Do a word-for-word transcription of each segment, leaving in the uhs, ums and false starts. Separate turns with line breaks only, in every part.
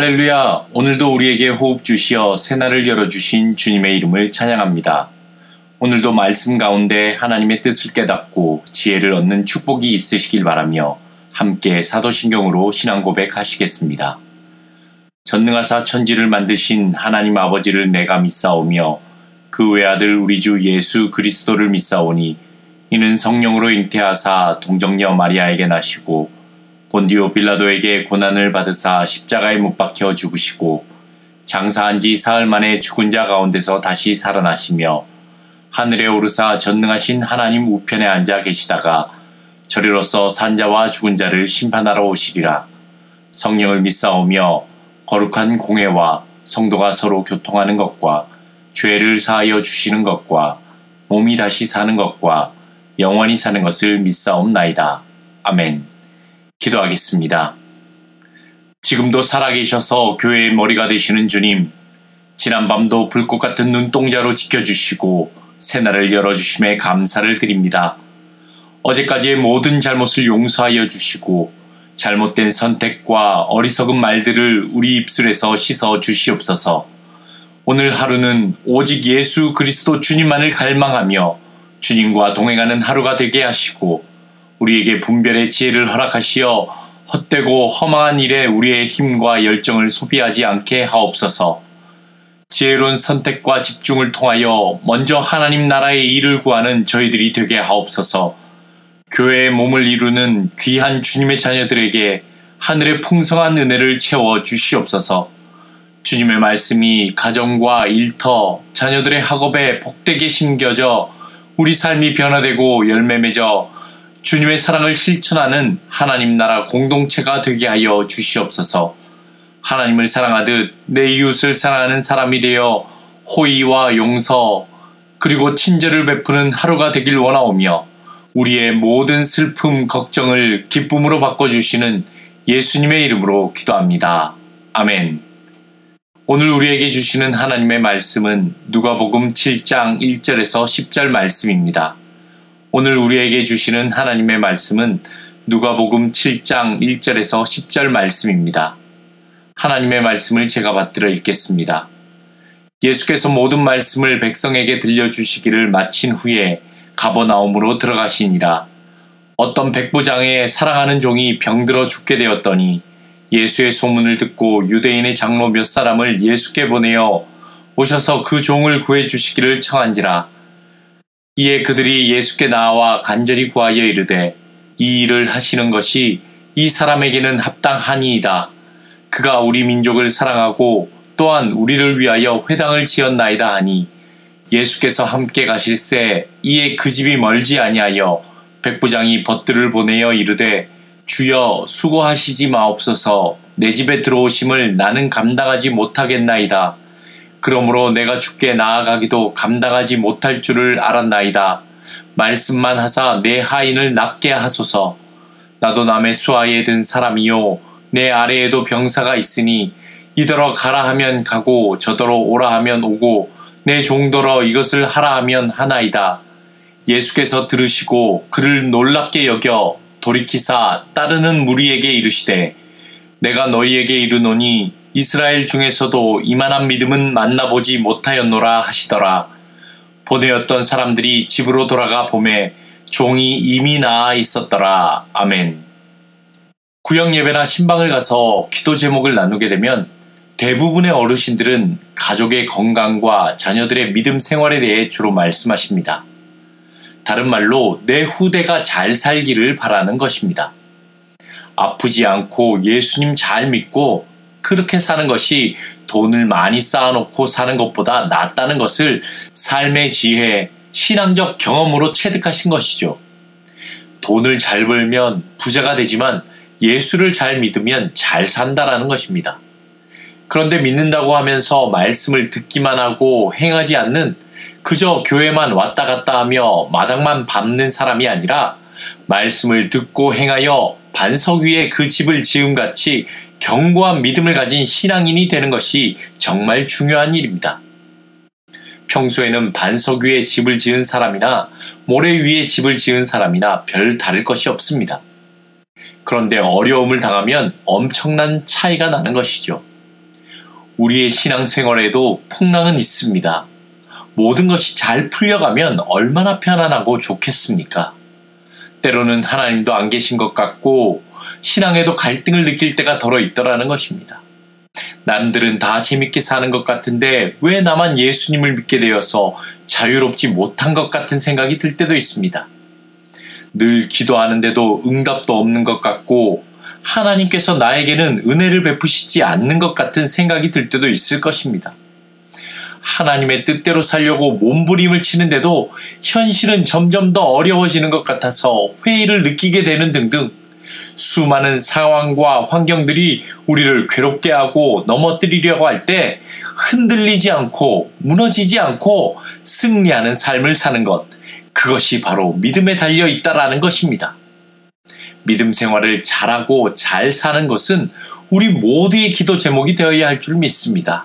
할렐루야! 오늘도 우리에게 호흡 주시어 새날을 열어주신 주님의 이름을 찬양합니다. 오늘도 말씀 가운데 하나님의 뜻을 깨닫고 지혜를 얻는 축복이 있으시길 바라며 함께 사도신경으로 신앙 고백하시겠습니다. 전능하사 천지를 만드신 하나님 아버지를 내가 믿사오며 그 외아들 우리 주 예수 그리스도를 믿사오니 이는 성령으로 잉태하사 동정녀 마리아에게 나시고 본디오 빌라도에게 고난을 받으사 십자가에 못 박혀 죽으시고 장사한 지 사흘 만에 죽은 자 가운데서 다시 살아나시며 하늘에 오르사 전능하신 하나님 우편에 앉아 계시다가 저리로서 산자와 죽은 자를 심판하러 오시리라. 성령을 믿사오며 거룩한 공회와 성도가 서로 교통하는 것과 죄를 사하여 주시는 것과 몸이 다시 사는 것과 영원히 사는 것을 믿사옵나이다. 아멘. 기도하겠습니다. 지금도 살아계셔서 교회의 머리가 되시는 주님, 지난밤도 불꽃 같은 눈동자로 지켜주시고 새날을 열어주심에 감사를 드립니다. 어제까지의 모든 잘못을 용서하여 주시고 잘못된 선택과 어리석은 말들을 우리 입술에서 씻어 주시옵소서. 오늘 하루는 오직 예수 그리스도 주님만을 갈망하며 주님과 동행하는 하루가 되게 하시고 우리에게 분별의 지혜를 허락하시어 헛되고 허망한 일에 우리의 힘과 열정을 소비하지 않게 하옵소서. 지혜로운 선택과 집중을 통하여 먼저 하나님 나라의 일을 구하는 저희들이 되게 하옵소서. 교회의 몸을 이루는 귀한 주님의 자녀들에게 하늘의 풍성한 은혜를 채워 주시옵소서. 주님의 말씀이 가정과 일터, 자녀들의 학업에 복되게 심겨져 우리 삶이 변화되고 열매 맺어 주님의 사랑을 실천하는 하나님 나라 공동체가 되게 하여 주시옵소서. 하나님을 사랑하듯 내 이웃을 사랑하는 사람이 되어 호의와 용서 그리고 친절을 베푸는 하루가 되길 원하오며 우리의 모든 슬픔, 걱정을 기쁨으로 바꿔주시는 예수님의 이름으로 기도합니다. 아멘. 오늘 우리에게 주시는 하나님의 말씀은 누가복음 칠 장 일 절에서 십 절 말씀입니다. 오늘 우리에게 주시는 하나님의 말씀은 누가복음 칠 장 일 절에서 십 절 말씀입니다. 하나님의 말씀을 제가 받들어 읽겠습니다. 예수께서 모든 말씀을 백성에게 들려주시기를 마친 후에 가버나움으로 들어가시니라. 어떤 백부장의 사랑하는 종이 병들어 죽게 되었더니 예수의 소문을 듣고 유대인의 장로 몇 사람을 예수께 보내어 오셔서 그 종을 구해주시기를 청한지라. 이에 그들이 예수께 나와 간절히 구하여 이르되 이 일을 하시는 것이 이 사람에게는 합당하니이다. 그가 우리 민족을 사랑하고 또한 우리를 위하여 회당을 지었나이다 하니 예수께서 함께 가실새 이에 그 집이 멀지 아니하여 백부장이 벗들을 보내어 이르되 주여 수고하시지 마옵소서. 내 집에 들어오심을 나는 감당하지 못하겠나이다. 그러므로 내가 주께 나아가기도 감당하지 못할 줄을 알았나이다. 말씀만 하사 내 하인을 낫게 하소서. 나도 남의 수하에 든 사람이요 내 아래에도 병사가 있으니 이더러 가라 하면 가고 저더러 오라 하면 오고 내 종더러 이것을 하라 하면 하나이다. 예수께서 들으시고 그를 놀랍게 여겨 돌이키사 따르는 무리에게 이르시되 내가 너희에게 이르노니 이스라엘 중에서도 이만한 믿음은 만나보지 못하였노라 하시더라. 보내었던 사람들이 집으로 돌아가 보매 종이 이미 나아 있었더라. 아멘. 구역 예배나 신방을 가서 기도 제목을 나누게 되면 대부분의 어르신들은 가족의 건강과 자녀들의 믿음 생활에 대해 주로 말씀하십니다. 다른 말로 내 후대가 잘 살기를 바라는 것입니다. 아프지 않고 예수님 잘 믿고 그렇게 사는 것이 돈을 많이 쌓아놓고 사는 것보다 낫다는 것을 삶의 지혜, 신앙적 경험으로 체득하신 것이죠. 돈을 잘 벌면 부자가 되지만 예수를 잘 믿으면 잘 산다라는 것입니다. 그런데 믿는다고 하면서 말씀을 듣기만 하고 행하지 않는 그저 교회만 왔다 갔다 하며 마당만 밟는 사람이 아니라 말씀을 듣고 행하여 반석 위에 그 집을 지음같이 견고한 믿음을 가진 신앙인이 되는 것이 정말 중요한 일입니다. 평소에는 반석 위에 집을 지은 사람이나 모래 위에 집을 지은 사람이나 별 다를 것이 없습니다. 그런데 어려움을 당하면 엄청난 차이가 나는 것이죠. 우리의 신앙생활에도 풍랑은 있습니다. 모든 것이 잘 풀려가면 얼마나 편안하고 좋겠습니까? 때로는 하나님도 안 계신 것 같고 신앙에도 갈등을 느낄 때가 덜어 있더라는 것입니다. 남들은 다 재밌게 사는 것 같은데 왜 나만 예수님을 믿게 되어서 자유롭지 못한 것 같은 생각이 들 때도 있습니다. 늘 기도하는데도 응답도 없는 것 같고 하나님께서 나에게는 은혜를 베푸시지 않는 것 같은 생각이 들 때도 있을 것입니다. 하나님의 뜻대로 살려고 몸부림을 치는데도 현실은 점점 더 어려워지는 것 같아서 회의를 느끼게 되는 등등 수많은 상황과 환경들이 우리를 괴롭게 하고 넘어뜨리려고 할 때 흔들리지 않고 무너지지 않고 승리하는 삶을 사는 것, 그것이 바로 믿음에 달려 있다라는 것입니다. 믿음 생활을 잘하고 잘 사는 것은 우리 모두의 기도 제목이 되어야 할 줄 믿습니다.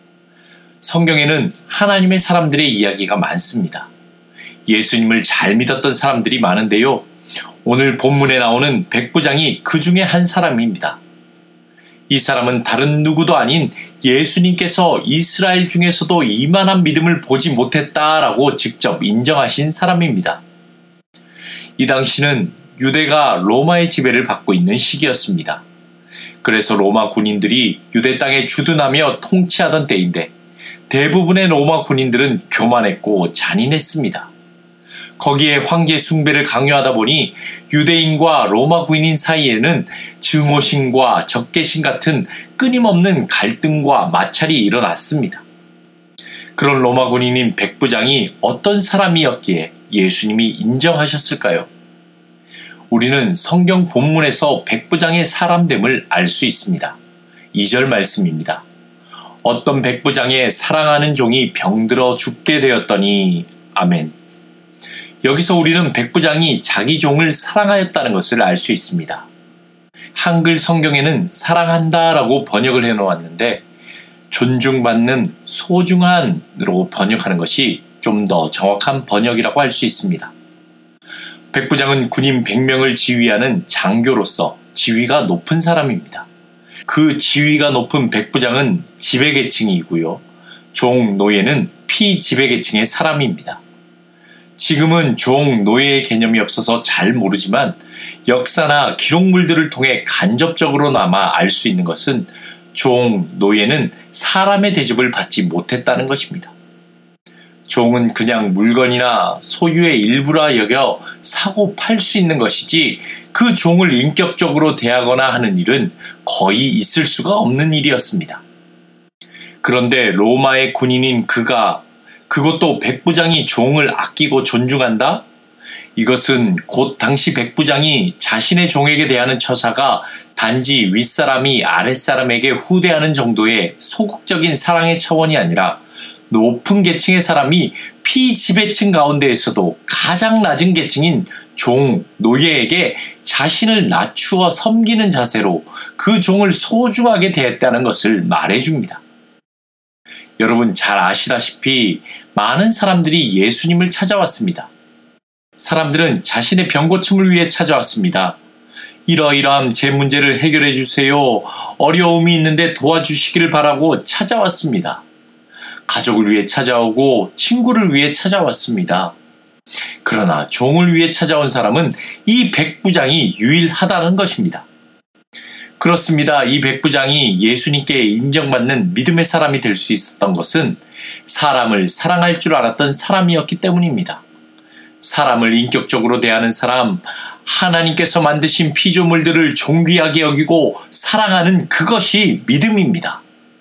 성경에는 하나님의 사람들의 이야기가 많습니다. 예수님을 잘 믿었던 사람들이 많은데요. 오늘 본문에 나오는 백부장이 그 중에 한 사람입니다. 이 사람은 다른 누구도 아닌 예수님께서 이스라엘 중에서도 이만한 믿음을 보지 못했다라고 직접 인정하신 사람입니다. 이 당시는 유대가 로마의 지배를 받고 있는 시기였습니다. 그래서 로마 군인들이 유대 땅에 주둔하며 통치하던 때인데 대부분의 로마 군인들은 교만했고 잔인했습니다. 거기에 황제 숭배를 강요하다 보니 유대인과 로마 군인 사이에는 증오심과 적개심 같은 끊임없는 갈등과 마찰이 일어났습니다. 그런 로마 군인인 백부장이 어떤 사람이었기에 예수님이 인정하셨을까요? 우리는 성경 본문에서 백부장의 사람됨을 알 수 있습니다. 이 절 말씀입니다. 어떤 백부장의 사랑하는 종이 병들어 죽게 되었더니 아멘. 여기서 우리는 백부장이 자기 종을 사랑하였다는 것을 알 수 있습니다. 한글 성경에는 사랑한다라고 번역을 해놓았는데 존중받는 소중한으로 번역하는 것이 좀 더 정확한 번역이라고 할 수 있습니다. 백부장은 군인 백 명을 지휘하는 장교로서 지위가 높은 사람입니다. 그 지위가 높은 백부장은 지배계층이고요. 종, 노예는 피지배계층의 사람입니다. 지금은 종, 노예의 개념이 없어서 잘 모르지만 역사나 기록물들을 통해 간접적으로나마 알 수 있는 것은 종, 노예는 사람의 대접을 받지 못했다는 것입니다. 종은 그냥 물건이나 소유의 일부라 여겨 사고 팔 수 있는 것이지 그 종을 인격적으로 대하거나 하는 일은 거의 있을 수가 없는 일이었습니다. 그런데 로마의 군인인 그가 그것도 백부장이 종을 아끼고 존중한다? 이것은 곧 당시 백부장이 자신의 종에게 대하는 처사가 단지 윗사람이 아랫사람에게 후대하는 정도의 소극적인 사랑의 차원이 아니라 높은 계층의 사람이 피지배층 가운데에서도 가장 낮은 계층인 종, 노예에게 자신을 낮추어 섬기는 자세로 그 종을 소중하게 대했다는 것을 말해줍니다. 여러분 잘 아시다시피 많은 사람들이 예수님을 찾아왔습니다. 사람들은 자신의 병고침을 위해 찾아왔습니다. 이러이러한 제 문제를 해결해 주세요. 어려움이 있는데 도와주시기를 바라고 찾아왔습니다. 가족을 위해 찾아오고 친구를 위해 찾아왔습니다. 그러나 종을 위해 찾아온 사람은 이 백부장이 유일하다는 것입니다. 그렇습니다. 이 백부장이 예수님께 인정받는 믿음의 사람이 될 수 있었던 것은 사람을 사랑할 줄 알았던 사람이었기 때문입니다. 사람을 인격적으로 대하는 사람, 하나님께서 만드신 피조물들을 존귀하게 여기고 사랑하는 그것이 믿음입니다.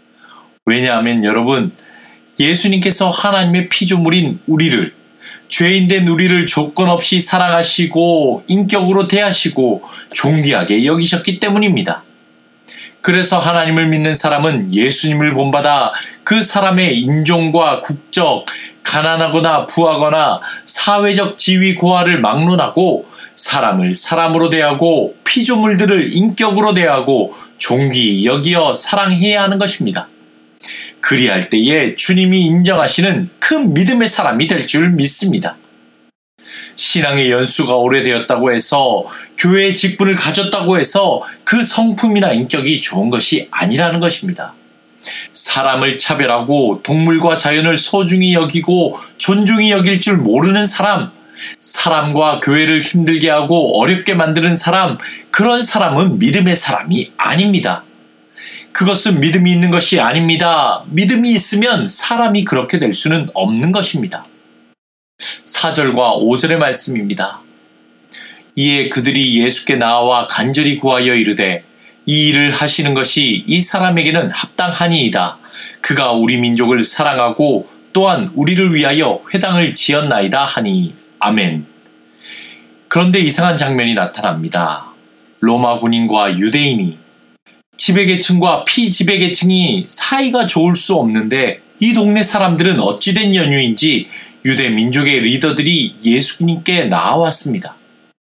왜냐하면 여러분, 예수님께서 하나님의 피조물인 우리를, 죄인된 우리를 조건 없이 사랑하시고 인격으로 대하시고 존귀하게 여기셨기 때문입니다. 그래서 하나님을 믿는 사람은 예수님을 본받아 그 사람의 인종과 국적, 가난하거나 부하거나 사회적 지위 고하를 막론하고 사람을 사람으로 대하고 피조물들을 인격으로 대하고 존귀히 여기어 사랑해야 하는 것입니다. 그리할 때에 주님이 인정하시는 큰 믿음의 사람이 될 줄 믿습니다. 신앙의 연수가 오래되었다고 해서 교회의 직분을 가졌다고 해서 그 성품이나 인격이 좋은 것이 아니라는 것입니다. 사람을 차별하고 동물과 자연을 소중히 여기고 존중히 여길 줄 모르는 사람, 사람과 교회를 힘들게 하고 어렵게 만드는 사람, 그런 사람은 믿음의 사람이 아닙니다. 그것은 믿음이 있는 것이 아닙니다. 믿음이 있으면 사람이 그렇게 될 수는 없는 것입니다. 사 절과 오 절의 말씀입니다. 이에 그들이 예수께 나와 간절히 구하여 이르되 이 일을 하시는 것이 이 사람에게는 합당하니이다. 그가 우리 민족을 사랑하고 또한 우리를 위하여 회당을 지었나이다 하니 아멘. 그런데 이상한 장면이 나타납니다. 로마 군인과 유대인이, 지배계층과 피지배계층이 사이가 좋을 수 없는데 이 동네 사람들은 어찌된 연유인지 유대 민족의 리더들이 예수님께 나아왔습니다.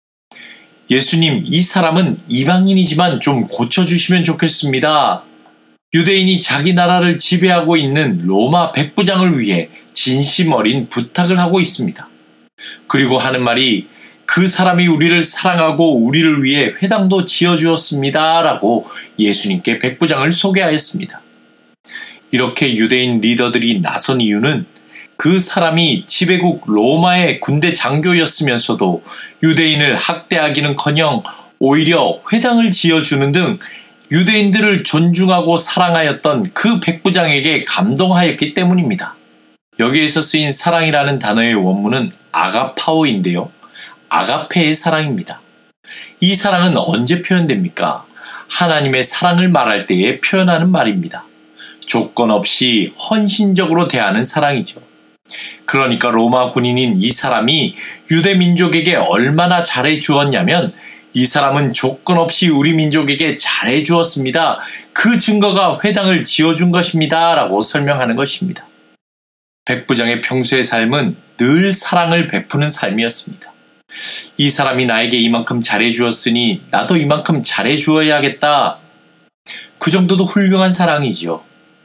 예수님, 이 사람은 이방인이지만 좀 고쳐주시면 좋겠습니다. 유대인이 자기 나라를 지배하고 있는 로마 백부장을 위해 진심 어린 부탁을 하고 있습니다. 그리고 하는 말이 그 사람이 우리를 사랑하고 우리를 위해 회당도 지어주었습니다. 라고 예수님께 백부장을 소개하였습니다. 이렇게 유대인 리더들이 나선 이유는 그 사람이 지배국 로마의 군대 장교였으면서도 유대인을 학대하기는커녕 오히려 회당을 지어주는 등 유대인들을 존중하고 사랑하였던 그 백부장에게 감동하였기 때문입니다. 여기에서 쓰인 사랑이라는 단어의 원문은 아가파오인데요. 아가페의 사랑입니다. 이 사랑은 언제 표현됩니까? 하나님의 사랑을 말할 때에 표현하는 말입니다. 조건 없이 헌신적으로 대하는 사랑이죠. 그러니까 로마 군인인 이 사람이 유대 민족에게 얼마나 잘해 주었냐면 이 사람은 조건 없이 우리 민족에게 잘해 주었습니다. 그 증거가 회당을 지어준 것입니다. 라고 설명하는 것입니다. 백부장의 평소의 삶은 늘 사랑을 베푸는 삶이었습니다. 이 사람이 나에게 이만큼 잘해 주었으니 나도 이만큼 잘해 주어야겠다. 그 정도도 훌륭한 사랑이지요.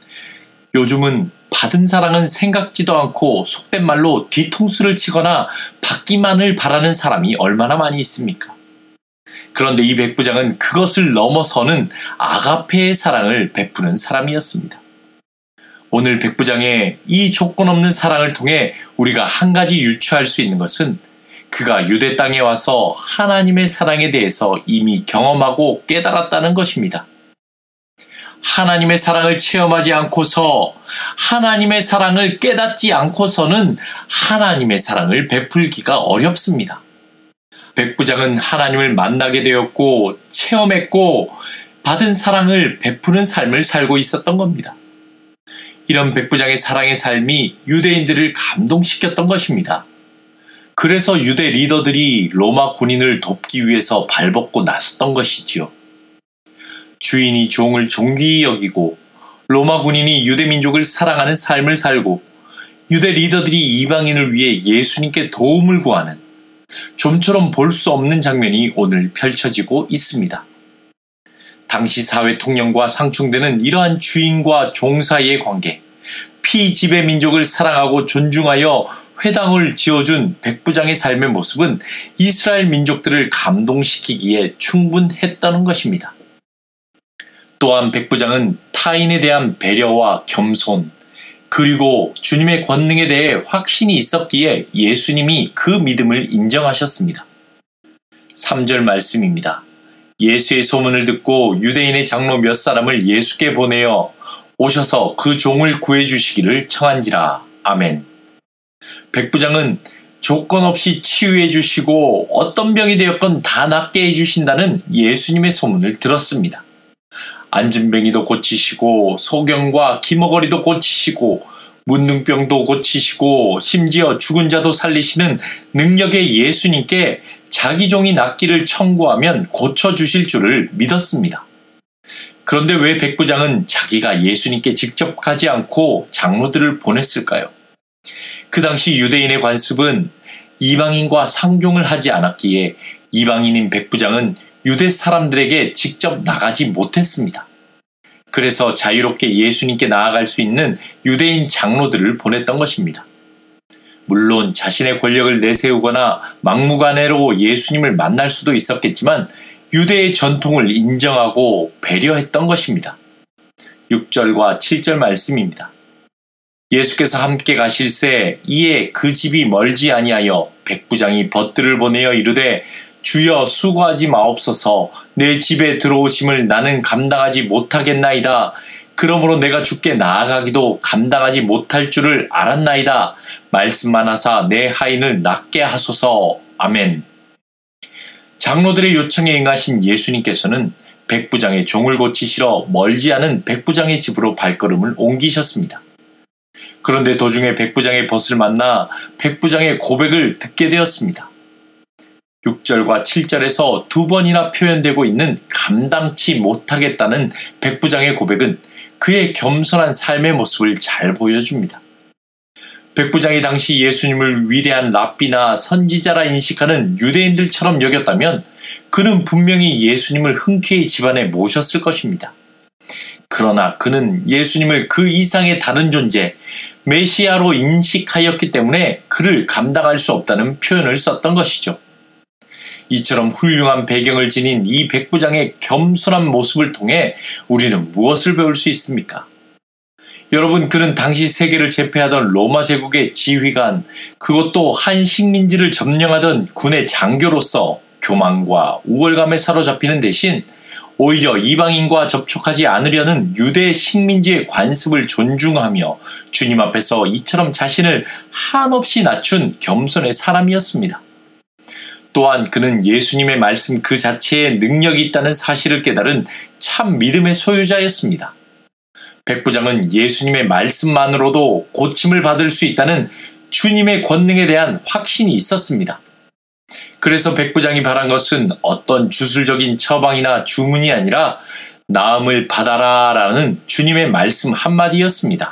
요즘은 받은 사랑은 생각지도 않고 속된 말로 뒤통수를 치거나 받기만을 바라는 사람이 얼마나 많이 있습니까? 그런데 이 백부장은 그것을 넘어서는 아가페의 사랑을 베푸는 사람이었습니다. 오늘 백부장의 이 조건 없는 사랑을 통해 우리가 한 가지 유추할 수 있는 것은 그가 유대 땅에 와서 하나님의 사랑에 대해서 이미 경험하고 깨달았다는 것입니다. 하나님의 사랑을 체험하지 않고서 하나님의 사랑을 깨닫지 않고서는 하나님의 사랑을 베풀기가 어렵습니다. 백부장은 하나님을 만나게 되었고 체험했고 받은 사랑을 베푸는 삶을 살고 있었던 겁니다. 이런 백부장의 사랑의 삶이 유대인들을 감동시켰던 것입니다. 그래서 유대 리더들이 로마 군인을 돕기 위해서 발벗고 나섰던 것이지요. 주인이 종을 존귀히 여기고 로마 군인이 유대 민족을 사랑하는 삶을 살고 유대 리더들이 이방인을 위해 예수님께 도움을 구하는 좀처럼 볼 수 없는 장면이 오늘 펼쳐지고 있습니다. 당시 사회 통념과 상충되는 이러한 주인과 종 사이의 관계, 피지배 민족을 사랑하고 존중하여 회당을 지어준 백부장의 삶의 모습은 이스라엘 민족들을 감동시키기에 충분했다는 것입니다. 또한 백부장은 타인에 대한 배려와 겸손, 그리고 주님의 권능에 대해 확신이 있었기에 예수님이 그 믿음을 인정하셨습니다. 삼 절 말씀입니다. 예수의 소문을 듣고 유대인의 장로 몇 사람을 예수께 보내어 오셔서 그 종을 구해주시기를 청한지라. 아멘. 백부장은 조건 없이 치유해 주시고 어떤 병이 되었건 다 낫게 해주신다는 예수님의 소문을 들었습니다. 안진뱅이도 고치시고 소경과 기머거리도 고치시고 문둥병도 고치시고 심지어 죽은 자도 살리시는 능력의 예수님께 자기 종이 낫기를 청구하면 고쳐주실 줄을 믿었습니다. 그런데 왜 백부장은 자기가 예수님께 직접 가지 않고 장로들을 보냈을까요? 그 당시 유대인의 관습은 이방인과 상종을 하지 않았기에 이방인인 백부장은 유대 사람들에게 직접 나가지 못했습니다. 그래서 자유롭게 예수님께 나아갈 수 있는 유대인 장로들을 보냈던 것입니다. 물론 자신의 권력을 내세우거나 막무가내로 예수님을 만날 수도 있었겠지만 유대의 전통을 인정하고 배려했던 것입니다. 육 절과 칠 절 말씀입니다. 예수께서 함께 가실새 이에 그 집이 멀지 아니하여 백부장이 벗들을 보내어 이르되 주여 수고하지 마옵소서 내 집에 들어오심을 나는 감당하지 못하겠나이다. 그러므로 내가 주께 나아가기도 감당하지 못할 줄을 알았나이다. 말씀만 하사 내 하인을 낫게 하소서. 아멘. 장로들의 요청에 응하신 예수님께서는 백부장의 종을 고치시러 멀지 않은 백부장의 집으로 발걸음을 옮기셨습니다. 그런데 도중에 백부장의 벗을 만나 백부장의 고백을 듣게 되었습니다. 육 절과 칠 절에서 두 번이나 표현되고 있는 감당치 못하겠다는 백부장의 고백은 그의 겸손한 삶의 모습을 잘 보여줍니다. 백부장이 당시 예수님을 위대한 랍비나 선지자라 인식하는 유대인들처럼 여겼다면 그는 분명히 예수님을 흔쾌히 집안에 모셨을 것입니다. 그러나 그는 예수님을 그 이상의 다른 존재, 메시아로 인식하였기 때문에 그를 감당할 수 없다는 표현을 썼던 것이죠. 이처럼 훌륭한 배경을 지닌 이 백부장의 겸손한 모습을 통해 우리는 무엇을 배울 수 있습니까? 여러분, 그는 당시 세계를 제패하던 로마 제국의 지휘관, 그것도 한 식민지를 점령하던 군의 장교로서 교만과 우월감에 사로잡히는 대신 오히려 이방인과 접촉하지 않으려는 유대 식민지의 관습을 존중하며 주님 앞에서 이처럼 자신을 한없이 낮춘 겸손의 사람이었습니다. 또한 그는 예수님의 말씀 그 자체에 능력이 있다는 사실을 깨달은 참 믿음의 소유자였습니다. 백부장은 예수님의 말씀만으로도 고침을 받을 수 있다는 주님의 권능에 대한 확신이 있었습니다. 그래서 백부장이 바란 것은 어떤 주술적인 처방이나 주문이 아니라 나음을 받아라 라는 주님의 말씀 한마디였습니다.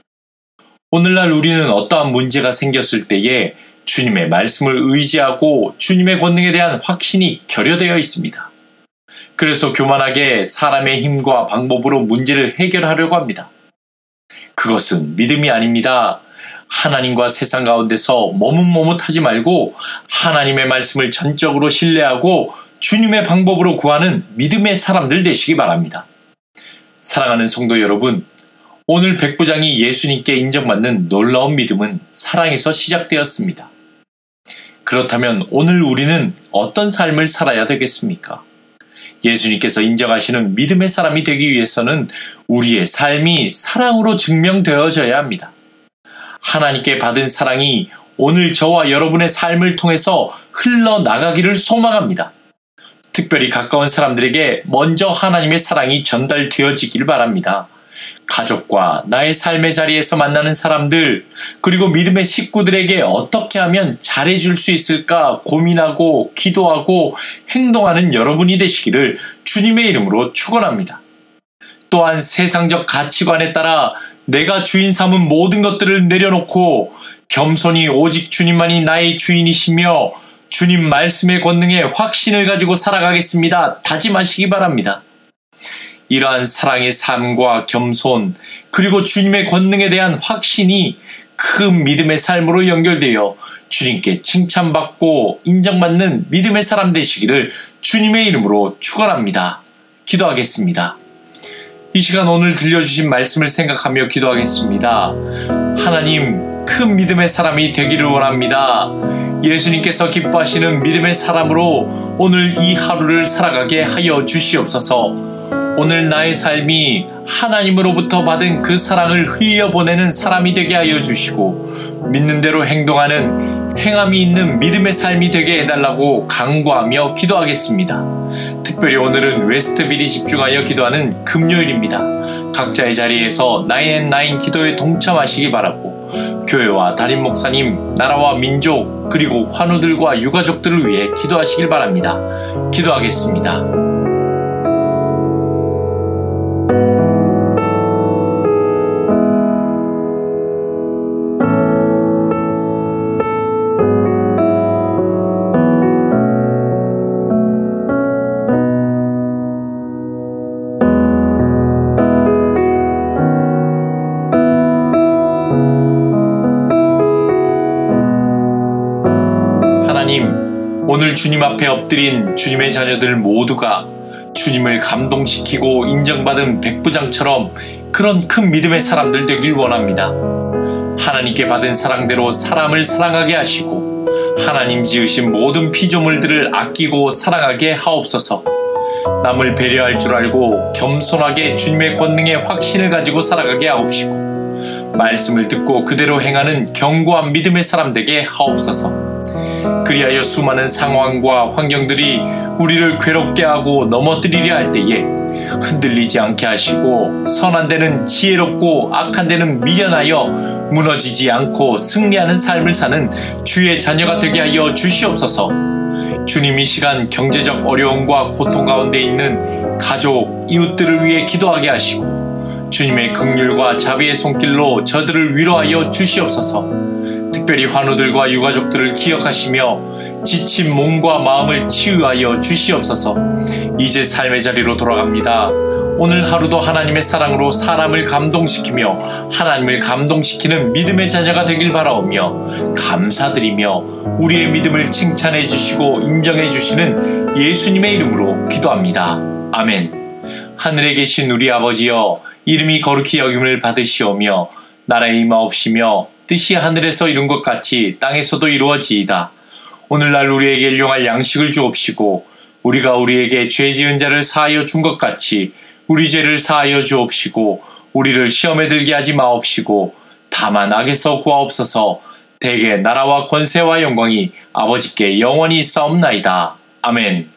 오늘날 우리는 어떠한 문제가 생겼을 때에 주님의 말씀을 의지하고 주님의 권능에 대한 확신이 결여되어 있습니다. 그래서 교만하게 사람의 힘과 방법으로 문제를 해결하려고 합니다. 그것은 믿음이 아닙니다. 하나님과 세상 가운데서 머뭇머뭇하지 말고 하나님의 말씀을 전적으로 신뢰하고 주님의 방법으로 구하는 믿음의 사람들 되시기 바랍니다. 사랑하는 성도 여러분, 오늘 백부장이 예수님께 인정받는 놀라운 믿음은 사랑에서 시작되었습니다. 그렇다면 오늘 우리는 어떤 삶을 살아야 되겠습니까? 예수님께서 인정하시는 믿음의 사람이 되기 위해서는 우리의 삶이 사랑으로 증명되어져야 합니다. 하나님께 받은 사랑이 오늘 저와 여러분의 삶을 통해서 흘러나가기를 소망합니다. 특별히 가까운 사람들에게 먼저 하나님의 사랑이 전달되어지길 바랍니다. 가족과 나의 삶의 자리에서 만나는 사람들, 그리고 믿음의 식구들에게 어떻게 하면 잘해줄 수 있을까 고민하고 기도하고 행동하는 여러분이 되시기를 주님의 이름으로 축원합니다. 또한 세상적 가치관에 따라 내가 주인 삼은 모든 것들을 내려놓고 겸손히 오직 주님만이 나의 주인이시며 주님 말씀의 권능에 확신을 가지고 살아가겠습니다. 다짐하시기 바랍니다. 이러한 사랑의 삶과 겸손, 그리고 주님의 권능에 대한 확신이 큰 믿음의 삶으로 연결되어 주님께 칭찬받고 인정받는 믿음의 사람 되시기를 주님의 이름으로 축원합니다. 기도하겠습니다. 이 시간 오늘 들려주신 말씀을 생각하며 기도하겠습니다. 하나님, 큰 믿음의 사람이 되기를 원합니다. 예수님께서 기뻐하시는 믿음의 사람으로 오늘 이 하루를 살아가게 하여 주시옵소서. 오늘 나의 삶이 하나님으로부터 받은 그 사랑을 흘려보내는 사람이 되게 하여 주시고 믿는 대로 행동하는 행함이 있는 믿음의 삶이 되게 해달라고 간구하며 기도하겠습니다. 특별히 오늘은 웨스트빌이 집중하여 기도하는 금요일입니다. 각자의 자리에서 나인앤나인 기도에 동참하시기 바라고 교회와 담임 목사님, 나라와 민족, 그리고 환우들과 유가족들을 위해 기도하시길 바랍니다. 기도하겠습니다. 하나님, 오늘 주님 앞에 엎드린 주님의 자녀들 모두가 주님을 감동시키고 인정받은 백부장처럼 그런 큰 믿음의 사람들 되길 원합니다. 하나님께 받은 사랑대로 사람을 사랑하게 하시고 하나님 지으신 모든 피조물들을 아끼고 사랑하게 하옵소서. 남을 배려할 줄 알고 겸손하게 주님의 권능에 확신을 가지고 살아가게 하옵시고 말씀을 듣고 그대로 행하는 견고한 믿음의 사람 되게 하옵소서. 그리하여 수많은 상황과 환경들이 우리를 괴롭게 하고 넘어뜨리려 할 때에 흔들리지 않게 하시고 선한 데는 지혜롭고 악한 데는 미련하여 무너지지 않고 승리하는 삶을 사는 주의 자녀가 되게 하여 주시옵소서. 주님, 이 시간 경제적 어려움과 고통 가운데 있는 가족, 이웃들을 위해 기도하게 하시고 주님의 긍휼과 자비의 손길로 저들을 위로하여 주시옵소서. 특별히 환우들과 유가족들을 기억하시며 지친 몸과 마음을 치유하여 주시옵소서. 이제 삶의 자리로 돌아갑니다. 오늘 하루도 하나님의 사랑으로 사람을 감동시키며 하나님을 감동시키는 믿음의 자녀가 되길 바라오며 감사드리며 우리의 믿음을 칭찬해 주시고 인정해 주시는 예수님의 이름으로 기도합니다. 아멘. 하늘에 계신 우리 아버지여, 이름이 거룩히 여김을 받으시오며 나라의 임하옵시며 뜻이 하늘에서 이룬 것 같이 땅에서도 이루어지이다. 오늘날 우리에게 일용할 양식을 주옵시고 우리가 우리에게 죄 지은 자를 사하여 준 것 같이 우리 죄를 사하여 주옵시고 우리를 시험에 들게 하지 마옵시고 다만 악에서 구하옵소서. 대개 나라와 권세와 영광이 아버지께 영원히 있사옵나이다. 아멘.